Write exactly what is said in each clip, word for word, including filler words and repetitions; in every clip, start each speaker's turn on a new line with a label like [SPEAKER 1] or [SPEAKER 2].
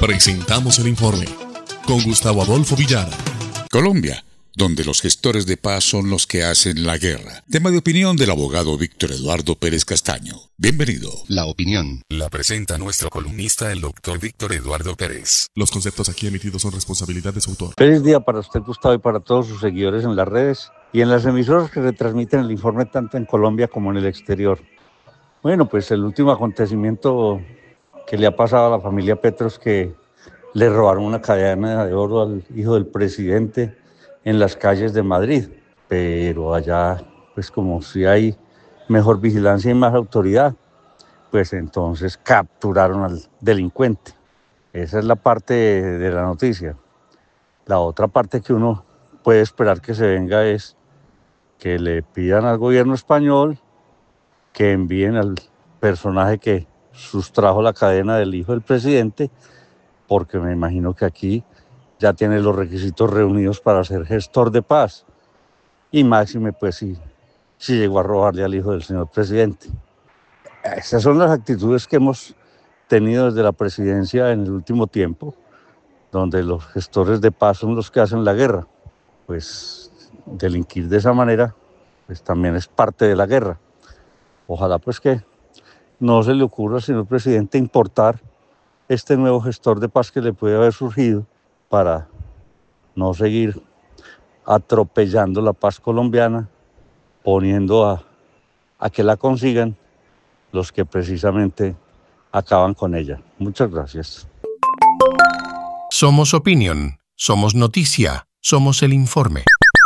[SPEAKER 1] Presentamos el informe con Gustavo Adolfo Villara.
[SPEAKER 2] Colombia, donde los gestores de paz son los que hacen la guerra. Tema de opinión del abogado Víctor Eduardo Pérez Castaño. Bienvenido.
[SPEAKER 3] La opinión
[SPEAKER 4] la presenta nuestro columnista, el doctor Víctor Eduardo Pérez.
[SPEAKER 1] Los conceptos aquí emitidos son responsabilidad de su autor.
[SPEAKER 5] Feliz día para usted, Gustavo, y para todos sus seguidores en las redes y en las emisoras que retransmiten el informe tanto en Colombia como en el exterior. Bueno, pues el último acontecimiento que le ha pasado a la familia Petro es que le robaron una cadena de oro al hijo del presidente en las calles de Madrid, pero allá, pues como si hay mejor vigilancia y más autoridad, pues entonces capturaron al delincuente. Esa es la parte de, de la noticia. La otra parte que uno puede esperar que se venga es que le pidan al gobierno español que envíen al personaje que sustrajo la cadena del hijo del presidente, porque me imagino que aquí ya tiene los requisitos reunidos para ser gestor de paz. Y máxime, pues sí, sí llegó a robarle al hijo del señor presidente. Esas son las actitudes que hemos tenido desde la presidencia en el último tiempo, donde los gestores de paz son los que hacen la guerra. Pues delinquir de esa manera, pues también es parte de la guerra. Ojalá pues que no se le ocurra al señor presidente importar este nuevo gestor de paz que le puede haber surgido para no seguir atropellando la paz colombiana, poniendo a, a que la consigan los que precisamente acaban con ella. Muchas gracias.
[SPEAKER 6] Somos opinión, somos noticia, somos el informe.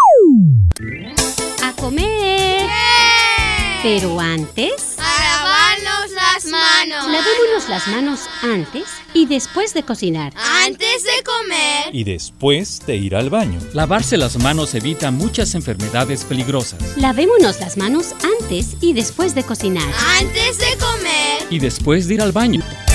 [SPEAKER 7] ¡A comer! ¡Yeah! Pero antes...
[SPEAKER 8] ¡a lavarnos las manos!
[SPEAKER 7] Lavémonos las manos antes y después de cocinar.
[SPEAKER 8] Antes de comer.
[SPEAKER 9] Y después de ir al baño.
[SPEAKER 10] Lavarse las manos evita muchas enfermedades peligrosas.
[SPEAKER 7] Lavémonos las manos antes y después de cocinar.
[SPEAKER 8] Antes de comer.
[SPEAKER 10] Y después de ir al baño.